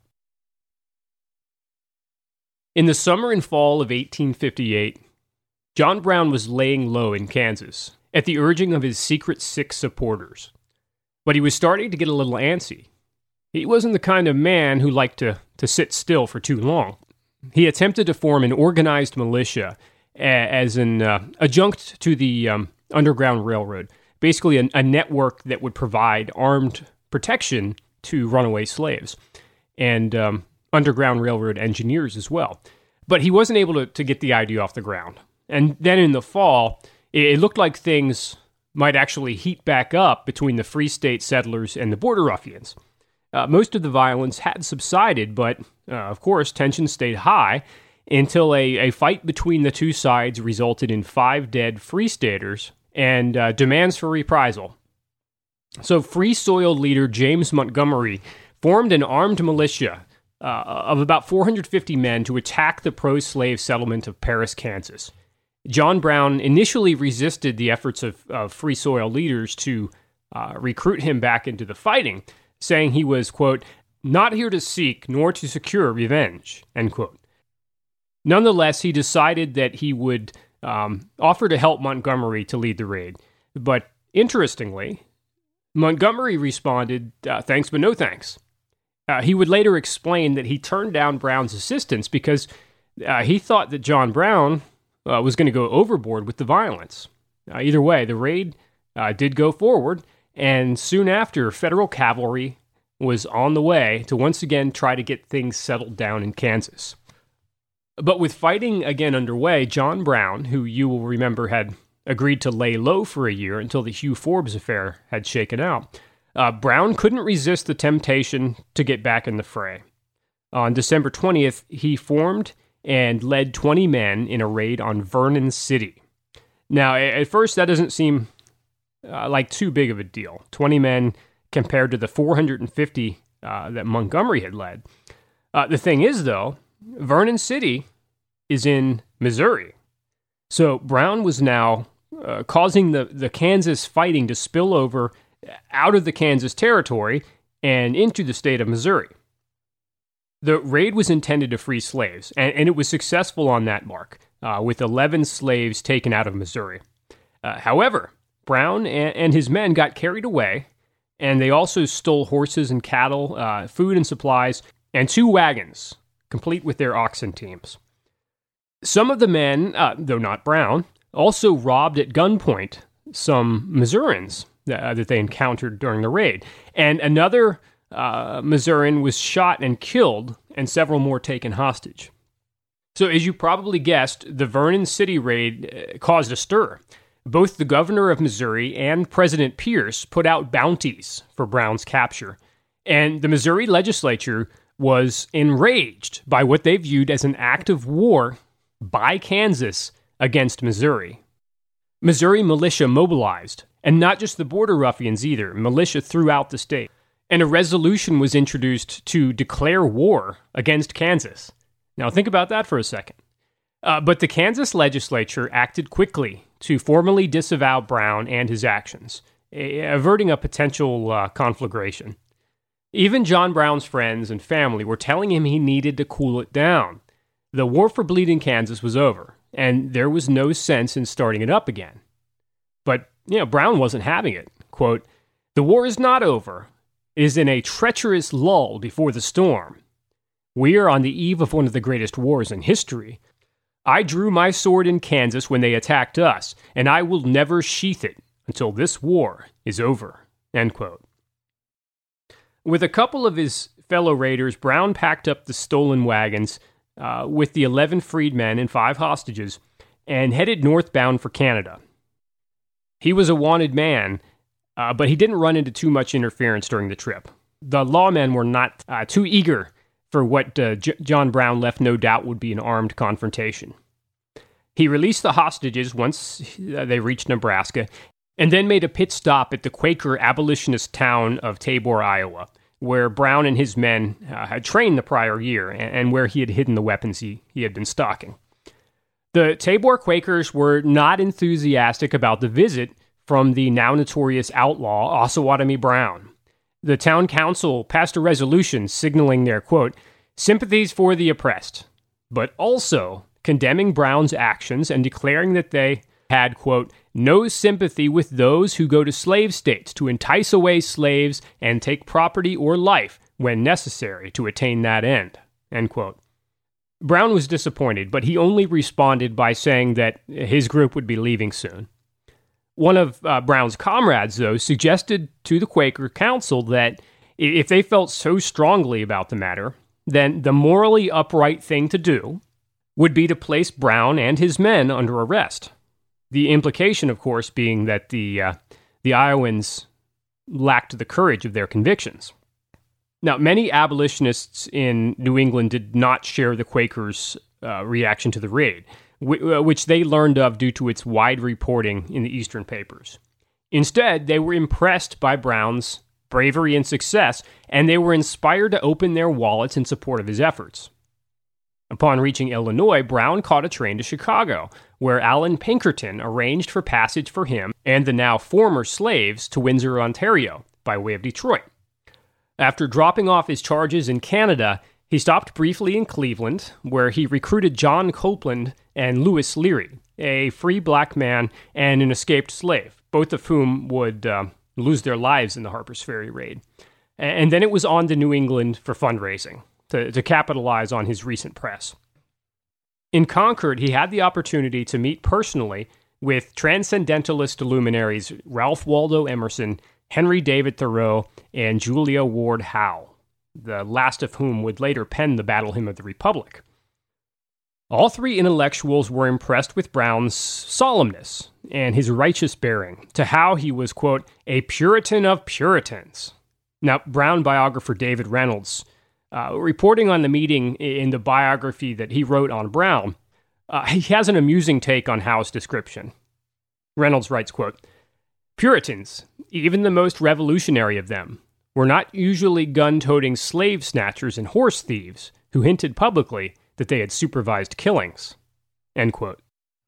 In the summer and fall of 1858, John Brown was laying low in Kansas at the urging of his secret six supporters. But he was starting to get a little antsy. He wasn't the kind of man who liked to sit still for too long. He attempted to form an organized militia as an adjunct to the Underground Railroad, basically a network that would provide armed protection to runaway slaves and Underground Railroad engineers as well. But he wasn't able to get the idea off the ground. And then in the fall, it looked like things might actually heat back up between the Free State settlers and the Border Ruffians. Most of the violence had subsided, but of course, tensions stayed high until a fight between the two sides resulted in 5 dead Free Staters and demands for reprisal. So Free Soil leader James Montgomery formed an armed militia of about 450 men to attack the pro-slave settlement of Paris, Kansas. John Brown initially resisted the efforts of Free Soil leaders to recruit him back into the fighting, saying he was, quote, "not here to seek nor to secure revenge," end quote. Nonetheless, he decided that he would offer to help Montgomery to lead the raid. But interestingly, Montgomery responded, "Thanks, but no thanks." He would later explain that he turned down Brown's assistance because he thought that John Brown was going to go overboard with the violence. Either way, the raid did go forward, and soon after, federal cavalry was on the way to once again try to get things settled down in Kansas. But with fighting again underway, John Brown, who you will remember had agreed to lay low for a year until the Hugh Forbes affair had shaken out, Brown couldn't resist the temptation to get back in the fray. On December 20th, he formed and led 20 men in a raid on Vernon City. Now, at first, that doesn't seem like too big of a deal. 20 men compared to the 450 that Montgomery had led. The thing is, though, Vernon City is in Missouri. So Brown was now causing the Kansas fighting to spill over out of the Kansas territory and into the state of Missouri. The raid was intended to free slaves, and it was successful on that mark, with 11 slaves taken out of Missouri. However, Brown and his men got carried away, and they also stole horses and cattle, food and supplies, and 2 wagons, complete with their oxen teams. Some of the men, though not Brown, also robbed at gunpoint some Missourians that they encountered during the raid. And another Missourian was shot and killed, and several more taken hostage. So as you probably guessed, the Vernon City raid caused a stir. Both the governor of Missouri and President Pierce put out bounties for Brown's capture. And the Missouri legislature was enraged by what they viewed as an act of war by Kansas against Missouri. Missouri militia mobilized, and not just the border ruffians either, militia throughout the state. And a resolution was introduced to declare war against Kansas. Now think about that for a second. But the Kansas legislature acted quickly to formally disavow Brown and his actions, averting a potential conflagration. Even John Brown's friends and family were telling him he needed to cool it down. The war for Bleeding Kansas was over, and there was no sense in starting it up again. But, Brown wasn't having it. Quote, "The war is not over. It is in a treacherous lull before the storm. We are on the eve of one of the greatest wars in history. I drew my sword in Kansas when they attacked us, and I will never sheath it until this war is over." End quote. With a couple of his fellow raiders, Brown packed up the stolen wagons with the 11 freedmen and 5 hostages and headed northbound for Canada. He was a wanted man, but he didn't run into too much interference during the trip. The lawmen were not too eager for what John Brown left no doubt would be an armed confrontation. He released the hostages once they reached Nebraska, and then made a pit stop at the Quaker abolitionist town of Tabor, Iowa, where Brown and his men had trained the prior year and where he had hidden the weapons he had been stocking. The Tabor Quakers were not enthusiastic about the visit from the now notorious outlaw Osawatomie Brown. The town council passed a resolution signaling their, quote, sympathies for the oppressed, but also condemning Brown's actions and declaring that they had, quote, no sympathy with those who go to slave states to entice away slaves and take property or life when necessary to attain that end, end quote. Brown was disappointed, but he only responded by saying that his group would be leaving soon. One of Brown's comrades, though, suggested to the Quaker Council that if they felt so strongly about the matter, then the morally upright thing to do would be to place Brown and his men under arrest. The implication, of course, being that the Iowans lacked the courage of their convictions. Now, many abolitionists in New England did not share the Quakers' reaction to the raid, which they learned of due to its wide reporting in the Eastern papers. Instead, they were impressed by Brown's bravery and success, and they were inspired to open their wallets in support of his efforts. Upon reaching Illinois, Brown caught a train to Chicago, where Allan Pinkerton arranged for passage for him and the now former slaves to Windsor, Ontario, by way of Detroit. After dropping off his charges in Canada, he stopped briefly in Cleveland, where he recruited John Copeland and Lewis Leary, a free black man and an escaped slave, both of whom would lose their lives in the Harper's Ferry raid. And then it was on to New England for fundraising, to capitalize on his recent press. In Concord, he had the opportunity to meet personally with transcendentalist luminaries Ralph Waldo Emerson, Henry David Thoreau, and Julia Ward Howe, the last of whom would later pen the Battle Hymn of the Republic. All three intellectuals were impressed with Brown's solemnness and his righteous bearing, to how he was, quote, a Puritan of Puritans. Now, Brown biographer David Reynolds, reporting on the meeting in the biography that he wrote on Brown, he has an amusing take on Howe's description. Reynolds writes, quote, Puritans, even the most revolutionary of them, were not usually gun-toting slave snatchers and horse thieves who hinted publicly that they had supervised killings. End quote.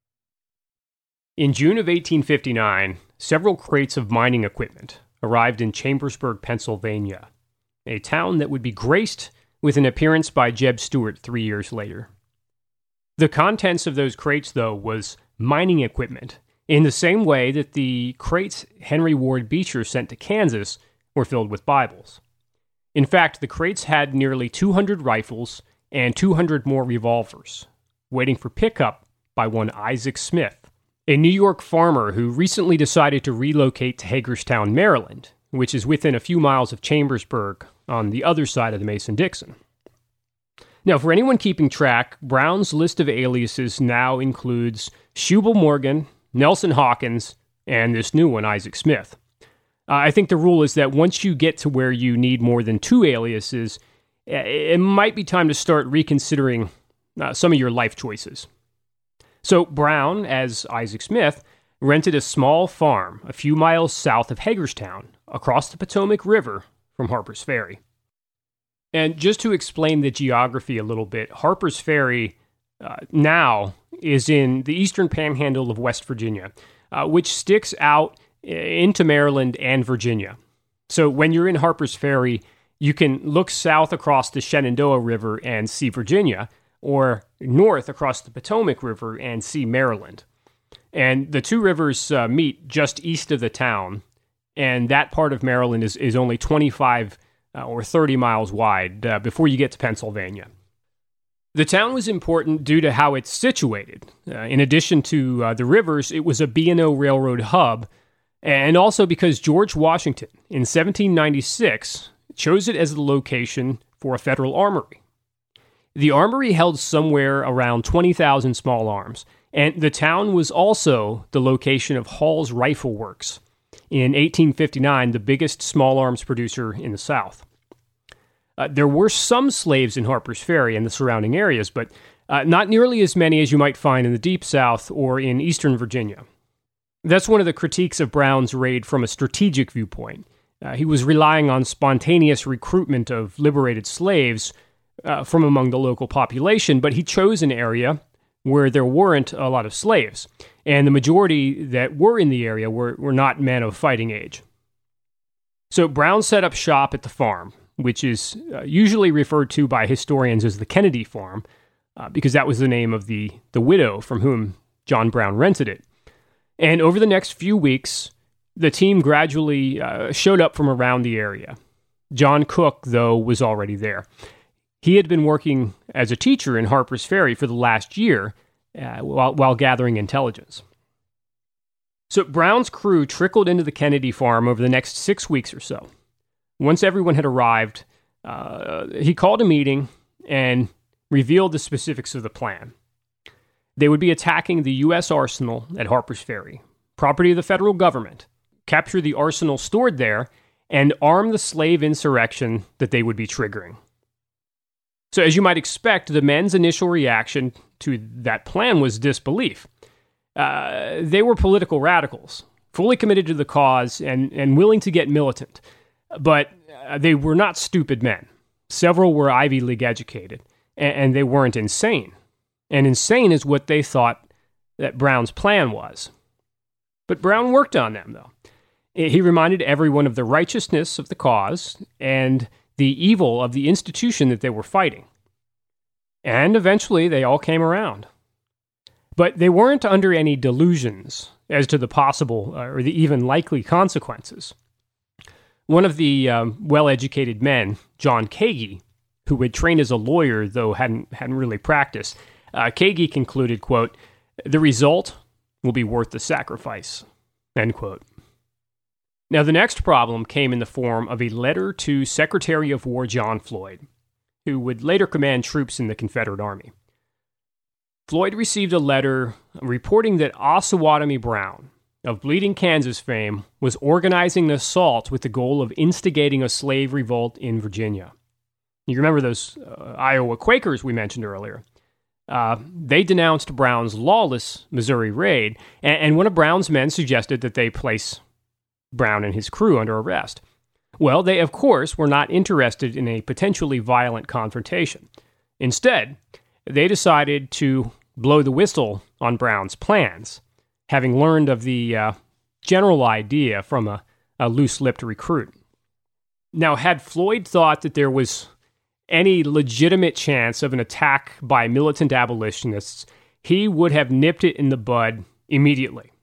In June of 1859, several crates of mining equipment arrived in Chambersburg, Pennsylvania, a town that would be graced with an appearance by Jeb Stuart 3 years later. The contents of those crates, though, was mining equipment, in the same way that the crates Henry Ward Beecher sent to Kansas were filled with Bibles. In fact, the crates had nearly 200 rifles and 200 more revolvers, waiting for pickup by one Isaac Smith, a New York farmer who recently decided to relocate to Hagerstown, Maryland, which is within a few miles of Chambersburg on the other side of the Mason-Dixon. Now, for anyone keeping track, Brown's list of aliases now includes Shubal Morgan, Nelson Hawkins, and this new one, Isaac Smith. I think the rule is that once you get to where you need more than 2 aliases, it might be time to start reconsidering some of your life choices. So Brown, as Isaac Smith, rented a small farm a few miles south of Hagerstown, across the Potomac River from Harper's Ferry. And just to explain the geography a little bit, Harper's Ferry now is in the eastern panhandle of West Virginia, which sticks out into Maryland and Virginia. So when you're in Harper's Ferry, you can look south across the Shenandoah River and see Virginia, or north across the Potomac River and see Maryland. And the two rivers meet just east of the town, and that part of Maryland is only 25 or 30 miles wide before you get to Pennsylvania. The town was important due to how it's situated. In addition to the rivers, it was a B&O Railroad hub, and also because George Washington, in 1796, chose it as the location for a federal armory. The armory held somewhere around 20,000 small arms, and the town was also the location of Hall's Rifle Works, in 1859, the biggest small arms producer in the South. There were some slaves in Harper's Ferry and the surrounding areas, but not nearly as many as you might find in the Deep South or in eastern Virginia. That's one of the critiques of Brown's raid from a strategic viewpoint. He was relying on spontaneous recruitment of liberated slaves from among the local population, but he chose an area where there weren't a lot of slaves, and the majority that were in the area were not men of fighting age. So Brown set up shop at the farm, which is usually referred to by historians as the Kennedy Farm, because that was the name of the widow from whom John Brown rented it. And over the next few weeks, the team gradually showed up from around the area. John Cook, though, was already there. He had been working as a teacher in Harper's Ferry for the last year while gathering intelligence. So Brown's crew trickled into the Kennedy Farm over the next 6 weeks or so. Once everyone had arrived, he called a meeting and revealed the specifics of the plan. They would be attacking the U.S. arsenal at Harper's Ferry, property of the federal government, capture the arsenal stored there, and arm the slave insurrection that they would be triggering. So as you might expect, the men's initial reaction to that plan was disbelief. They were political radicals, fully committed to the cause and willing to get militant. But they were not stupid men. Several were Ivy League educated, and they weren't insane. And insane is what they thought that Brown's plan was. But Brown worked on them, though. He reminded everyone of the righteousness of the cause and the evil of the institution that they were fighting. And eventually they all came around. But they weren't under any delusions as to the possible or the even likely consequences. One of the well-educated men, John Kagi, who had trained as a lawyer though hadn't really practiced, Kagi concluded, quote, "The result will be worth the sacrifice," end quote. Now, the next problem came in the form of a letter to Secretary of War John Floyd, who would later command troops in the Confederate Army. Floyd received a letter reporting that Osawatomie Brown, of Bleeding Kansas fame, was organizing an assault with the goal of instigating a slave revolt in Virginia. You remember those Iowa Quakers we mentioned earlier. They denounced Brown's lawless Missouri raid, and one of Brown's men suggested that they place Brown and his crew under arrest. Well, they, of course, were not interested in a potentially violent confrontation. Instead, they decided to blow the whistle on Brown's plans, having learned of the general idea from a loose-lipped recruit. Now, had Floyd thought that there was any legitimate chance of an attack by militant abolitionists, he would have nipped it in the bud immediately.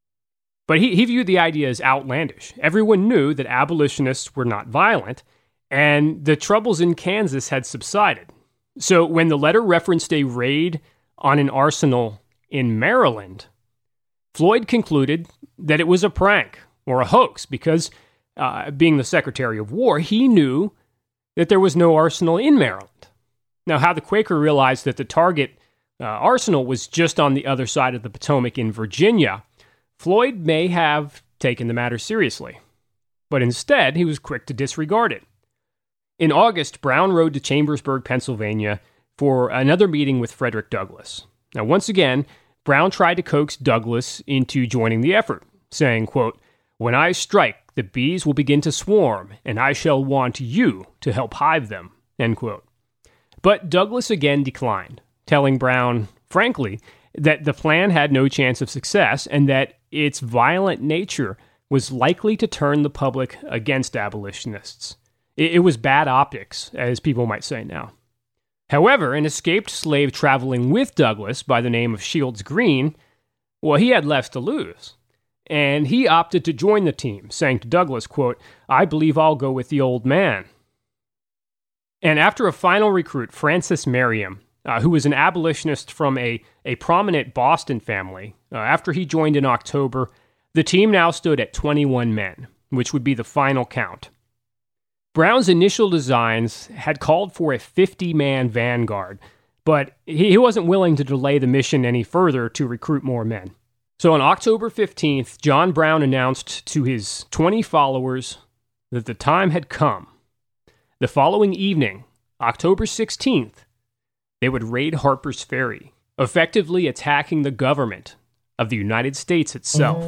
But he viewed the idea as outlandish. Everyone knew that abolitionists were not violent, and the troubles in Kansas had subsided. So when the letter referenced a raid on an arsenal in Maryland, Floyd concluded that it was a prank or a hoax because, being the Secretary of War, he knew that there was no arsenal in Maryland. Now, how the Quaker realized that the target arsenal was just on the other side of the Potomac in Virginia, Floyd may have taken the matter seriously. But instead, he was quick to disregard it. In August, Brown rode to Chambersburg, Pennsylvania, for another meeting with Frederick Douglass. Now, once again, Brown tried to coax Douglass into joining the effort, saying, quote, "When I strike, the bees will begin to swarm, and I shall want you to help hive them," end quote. But Douglass again declined, telling Brown, frankly, that the plan had no chance of success and that its violent nature was likely to turn the public against abolitionists. It was bad optics, as people might say now. However, an escaped slave traveling with Douglass by the name of Shields Green, well, he had less to lose. And he opted to join the team, saying to Douglass, quote, "I believe I'll go with the old man." And after a final recruit, Francis Merriam, who was an abolitionist from a prominent Boston family, after he joined in October, the team now stood at 21 men, which would be the final count. Brown's initial designs had called for a 50-man vanguard, but he wasn't willing to delay the mission any further to recruit more men. So on October 15th, John Brown announced to his 20 followers that the time had come. The following evening, October 16th, they would raid Harper's Ferry, effectively attacking the government of the United States itself.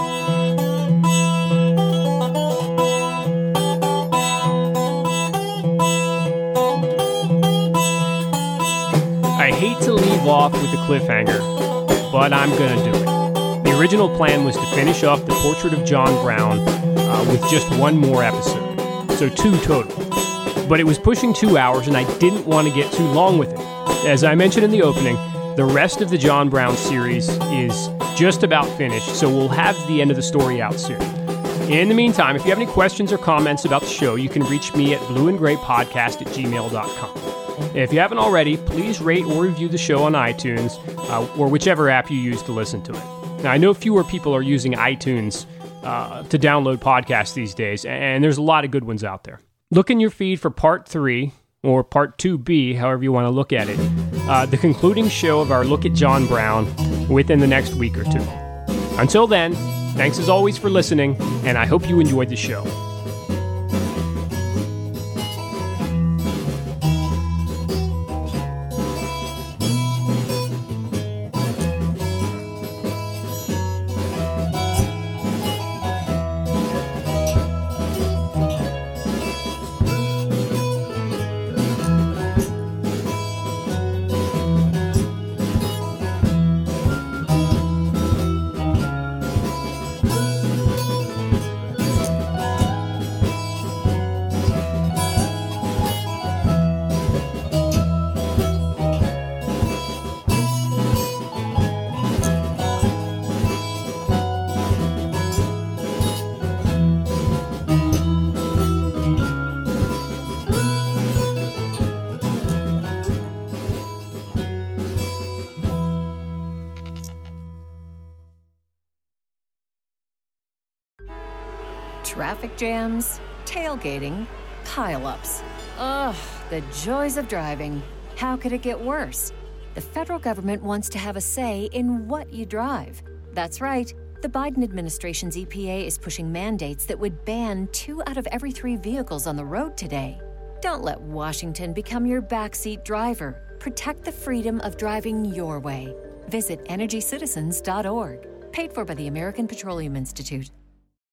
I hate to leave off with a cliffhanger, but I'm going to do it. The original plan was to finish off the portrait of John Brown with just one more episode, so 2 total. But it was pushing 2 hours, and I didn't want to get too long with it. As I mentioned in the opening, the rest of the John Brown series is just about finished, so we'll have the end of the story out soon. In the meantime, if you have any questions or comments about the show, you can reach me at blueandgraypodcast@gmail.com. If you haven't already, please rate or review the show on iTunes or whichever app you use to listen to it. Now, I know fewer people are using iTunes to download podcasts these days, and there's a lot of good ones out there. Look in your feed for Part 3, or Part 2B, however you want to look at it, the concluding show of our look at John Brown within the next week or two. Until then, thanks as always for listening, and I hope you enjoyed the show. Traffic jams, tailgating, pile-ups. Ugh, the joys of driving. How could it get worse? The federal government wants to have a say in what you drive. That's right. The Biden administration's EPA is pushing mandates that would ban 2 out of every 3 vehicles on the road today. Don't let Washington become your backseat driver. Protect the freedom of driving your way. Visit EnergyCitizens.org. Paid for by the American Petroleum Institute.